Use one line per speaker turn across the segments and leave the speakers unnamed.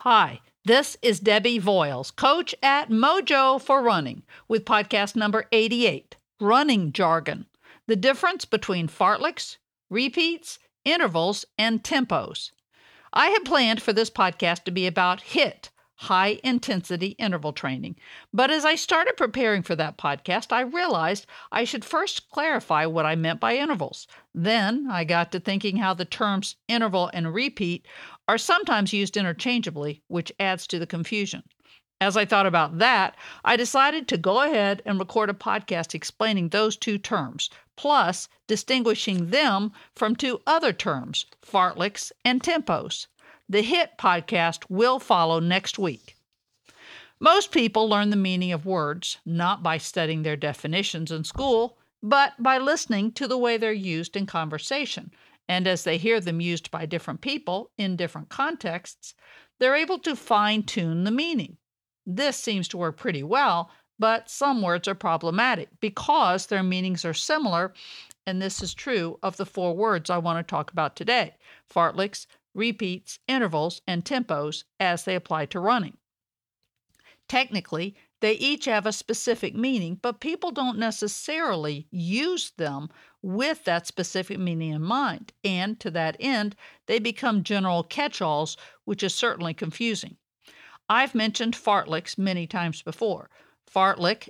Hi, this is Debbie Voiles, coach at Mojo for Running, with podcast number 88, Running Jargon, the difference between fartleks, repeats, intervals, and tempos. I had planned for this podcast to be about HIIT, high-intensity interval training, but as I started preparing for that podcast, I realized I should first clarify what I meant by intervals. Then I got to thinking how the terms interval and repeat are sometimes used interchangeably, which adds to the confusion. As I thought about that, I decided to go ahead and record a podcast explaining those two terms, plus distinguishing them from two other terms, fartleks and tempos. The HIIT podcast will follow next week. Most people learn the meaning of words not by studying their definitions in school, but by listening to the way they're used in conversation. And as they hear them used by different people in different contexts, they're able to fine-tune the meaning. This seems to work pretty well, but some words are problematic because their meanings are similar, and this is true of the four words I want to talk about today: fartleks, repeats, intervals, and tempos as they apply to running. Technically, they each have a specific meaning, but people don't necessarily use them with that specific meaning in mind, and to that end, they become general catch-alls, which is certainly confusing. I've mentioned fartleks many times before. Fartlek,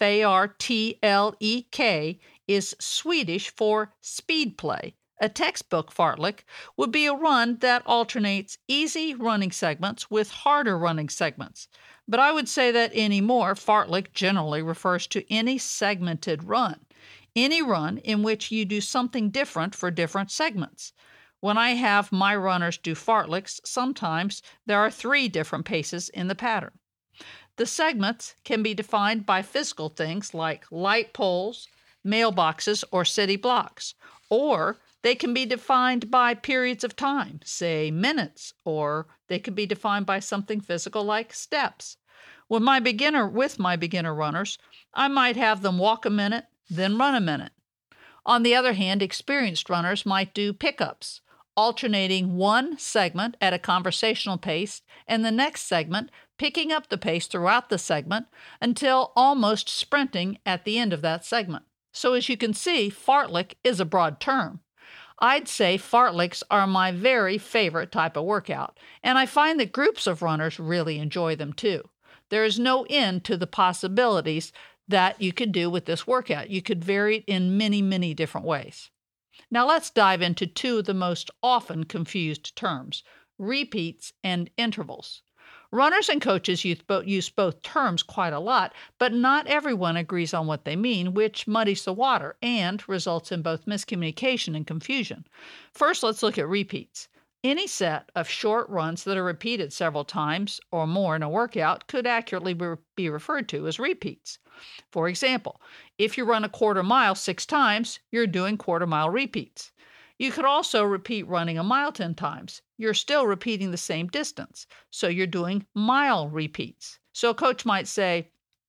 F-A-R-T-L-E-K, is Swedish for speed play. A textbook fartlek would be a run that alternates easy running segments with harder running segments. But I would say that anymore, fartlek generally refers to any segmented run, any run in which you do something different for different segments. When I have my runners do fartleks, sometimes there are 3 different paces in the pattern. The segments can be defined by physical things like light poles, mailboxes, or city blocks, or they can be defined by periods of time, say minutes, or they can be defined by something physical like steps. With my beginner runners, I might have them walk a minute, then run a minute. On the other hand, experienced runners might do pickups, alternating one segment at a conversational pace and the next segment picking up the pace throughout the segment until almost sprinting at the end of that segment. So as you can see, fartlek is a broad term. I'd say fartleks are my very favorite type of workout, and I find that groups of runners really enjoy them too. There is no end to the possibilities that you could do with this workout. You could vary it in many, many different ways. Now let's dive into 2 of the most often confused terms, repeats and intervals. Runners and coaches use both terms quite a lot, but not everyone agrees on what they mean, which muddies the water and results in both miscommunication and confusion. First, let's look at repeats. Any set of short runs that are repeated several times or more in a workout could accurately be referred to as repeats. For example, if you run a quarter mile 6 times, you're doing quarter mile repeats. You could also repeat running a mile 10 times. You're still repeating the same distance, so you're doing mile repeats. So a coach might say,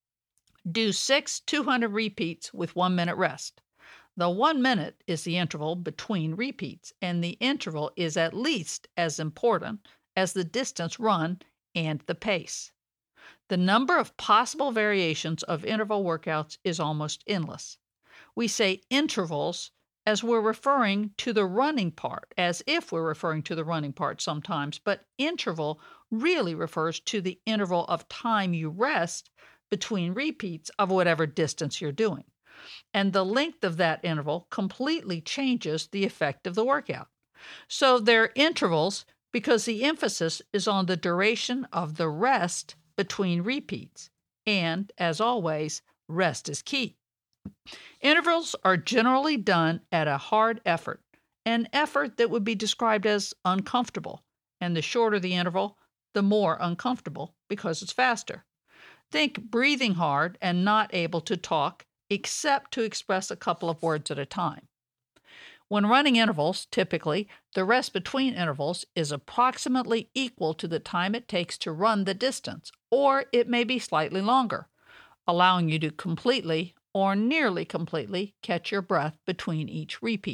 do 6 200 repeats with 1 minute rest. The 1 minute is the interval between repeats, and the interval is at least as important as the distance run and the pace. The number of possible variations of interval workouts is almost endless. We say intervals as we're referring to the running part, as if we're referring to the running part sometimes, but interval really refers to the interval of time you rest between repeats of whatever distance you're doing. And the length of that interval completely changes the effect of the workout. So they're intervals because the emphasis is on the duration of the rest between repeats. And, as always, rest is key. Intervals are generally done at a hard effort, an effort that would be described as uncomfortable, and the shorter the interval, the more uncomfortable because it's faster. Think breathing hard and not able to talk except to express a couple of words at a time. When running intervals, typically, the rest between intervals is approximately equal to the time it takes to run the distance, or it may be slightly longer, allowing you to completely or nearly completely catch your breath between each repeat.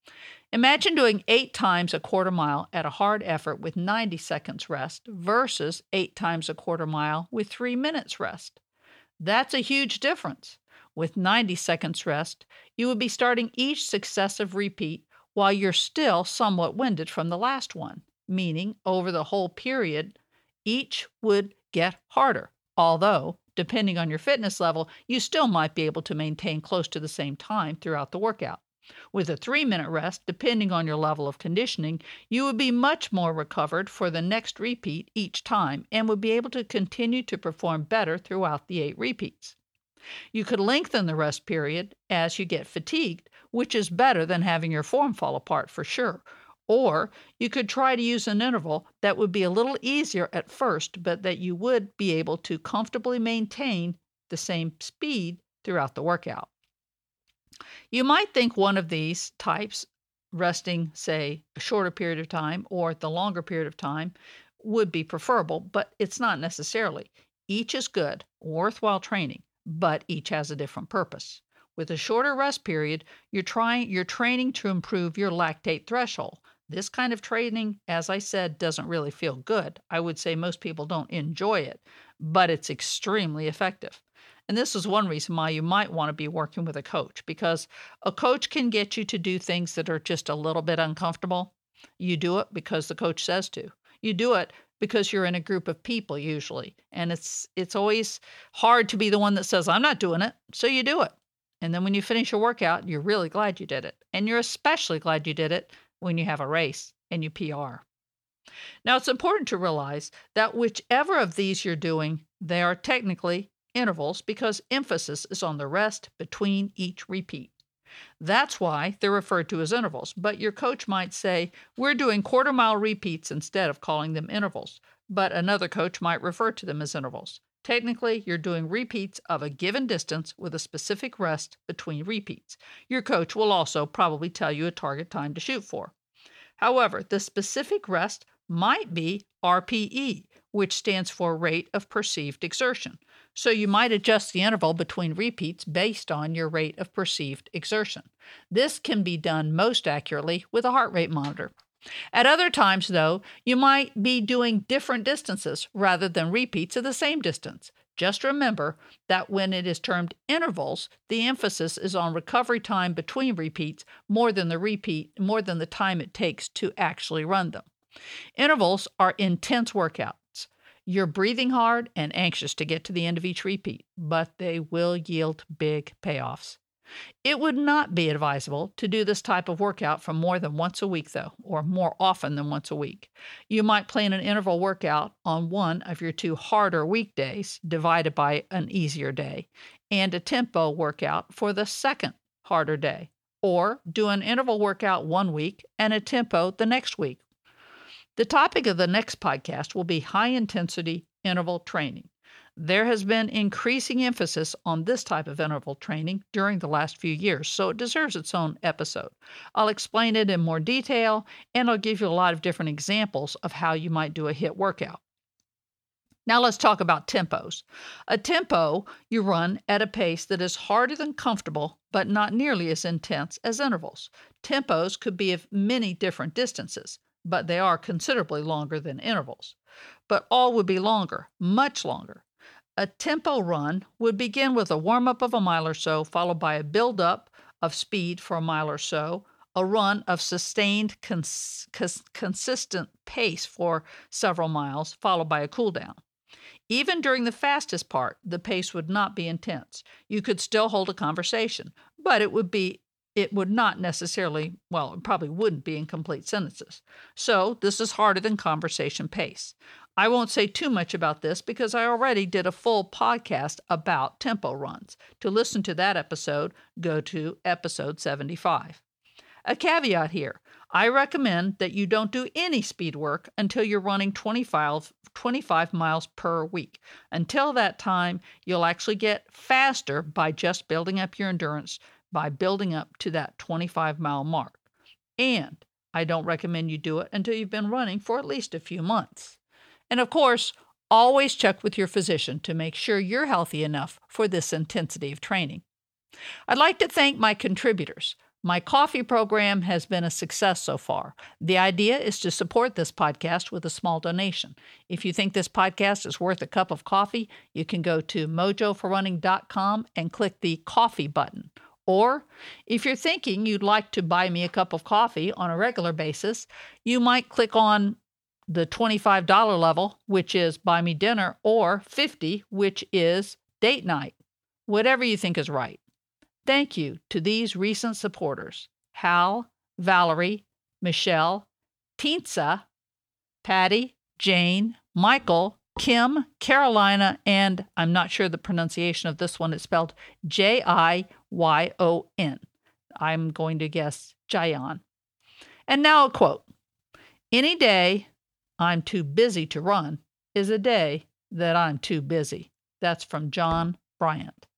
Imagine doing 8 times a quarter mile at a hard effort with 90 seconds rest versus 8 times a quarter mile with 3 minutes rest. That's a huge difference. With 90 seconds rest, you would be starting each successive repeat while you're still somewhat winded from the last one, meaning over the whole period, each would get harder, although, depending on your fitness level, you still might be able to maintain close to the same time throughout the workout. With a 3-minute rest, depending on your level of conditioning, you would be much more recovered for the next repeat each time and would be able to continue to perform better throughout the 8 repeats. You could lengthen the rest period as you get fatigued, which is better than having your form fall apart for sure. Or you could try to use an interval that would be a little easier at first, but that you would be able to comfortably maintain the same speed throughout the workout. You might think one of these types, resting, say, a shorter period of time or the longer period of time, would be preferable, but it's not necessarily. Each is good, worthwhile training, but each has a different purpose. With a shorter rest period, you're training to improve your lactate threshold. This kind of training, as I said, doesn't really feel good. I would say most people don't enjoy it, but it's extremely effective. And this is one reason why you might want to be working with a coach, because a coach can get you to do things that are just a little bit uncomfortable. You do it because the coach says to. You do it because you're in a group of people usually. And it's always hard to be the one that says, I'm not doing it. So you do it. And then when you finish your workout, you're really glad you did it. And you're especially glad you did it when you have a race and you PR. Now, it's important to realize that whichever of these you're doing, they are technically intervals because emphasis is on the rest between each repeat. That's why they're referred to as intervals, but your coach might say, we're doing quarter mile repeats instead of calling them intervals, but another coach might refer to them as intervals. Technically, you're doing repeats of a given distance with a specific rest between repeats. Your coach will also probably tell you a target time to shoot for. However, the specific rest might be RPE, which stands for rate of perceived exertion. So you might adjust the interval between repeats based on your rate of perceived exertion. This can be done most accurately with a heart rate monitor. At other times, though, you might be doing different distances rather than repeats of the same distance. Just remember that when it is termed intervals, the emphasis is on recovery time between repeats more than the time it takes to actually run them. Intervals are intense workouts. You're breathing hard and anxious to get to the end of each repeat, but they will yield big payoffs. It would not be advisable to do this type of workout for more than once a week, though, or more often than once a week. You might plan an interval workout on one of your 2 harder weekdays, divided by an easier day, and a tempo workout for the second harder day, or do an interval workout one week and a tempo the next week. The topic of the next podcast will be high-intensity interval training. There has been increasing emphasis on this type of interval training during the last few years, so it deserves its own episode. I'll explain it in more detail, and I'll give you a lot of different examples of how you might do a HIIT workout. Now let's talk about tempos. A tempo you run at a pace that is harder than comfortable, but not nearly as intense as intervals. Tempos could be of many different distances, but they are considerably longer than intervals. But all would be longer, much longer. A tempo run would begin with a warm-up of a mile or so, followed by a build-up of speed for a mile or so, a run of sustained, consistent pace for several miles, followed by a cool-down. Even during the fastest part, the pace would not be intense. You could still hold a conversation, but it would not necessarily, it probably wouldn't be in complete sentences. So this is harder than conversation pace. I won't say too much about this because I already did a full podcast about tempo runs. To listen to that episode, go to episode 75. A caveat here. I recommend that you don't do any speed work until you're running 25 miles per week. Until that time, you'll actually get faster by just building up your endurance by building up to that 25-mile mark. And I don't recommend you do it until you've been running for at least a few months. And of course, always check with your physician to make sure you're healthy enough for this intensity of training. I'd like to thank my contributors. My coffee program has been a success so far. The idea is to support this podcast with a small donation. If you think this podcast is worth a cup of coffee, you can go to mojoforrunning.com and click the coffee button. Or if you're thinking you'd like to buy me a cup of coffee on a regular basis, you might click on the $25 level, which is buy me dinner, or $50, which is date night. Whatever you think is right. Thank you to these recent supporters: Hal, Valerie, Michelle, Teensa, Patty, Jane, Michael, Kim, Carolina, and I'm not sure the pronunciation of this one. It's spelled Jiyon. I'm going to guess Jayon. And now a quote. Any day I'm too busy to run is a day that I'm too busy. That's from John Bryant.